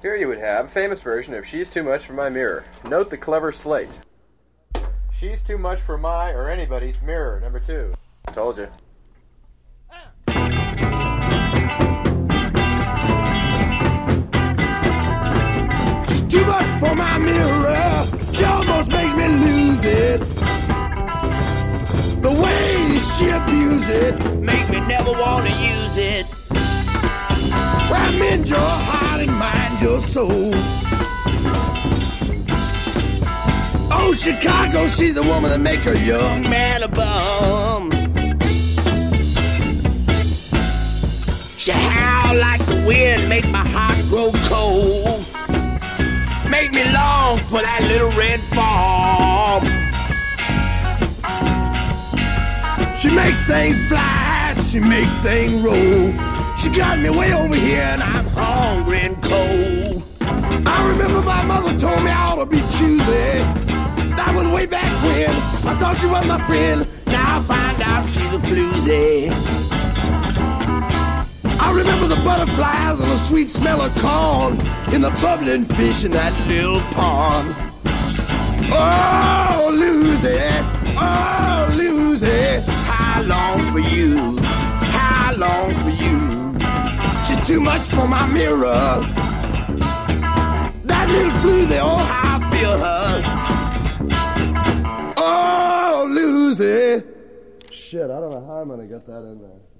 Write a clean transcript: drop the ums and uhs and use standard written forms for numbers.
Here you would have a famous version of She's Too Much for My Mirror. Note the clever slate. She's too much for my or anybody's mirror, number 2. Told you. She's too much for my mirror. She almost makes me lose it. The way she abuse it make me never want to use it. Well, mend your heart and mind your soul. Oh, Chicago, she's the woman that make a young man a bum. She howl like the wind, make my heart grow cold. Make me long for that little red farm. She make things fly, she make things roll. She got me way over here and I'm hungry and cold. I remember my mother told me I ought to be choosy. That was way back when I thought she was my friend. Now I find out she's a floozy. I remember the butterflies and the sweet smell of corn in the bubbling fish in that little pond. Oh, Lucy, oh, Lucy, how long for you? How long for you? She's too much for my mirror. That little floozy, oh, how I feel her. Oh, Lucy. Shit, I don't know how I'm gonna get that in there.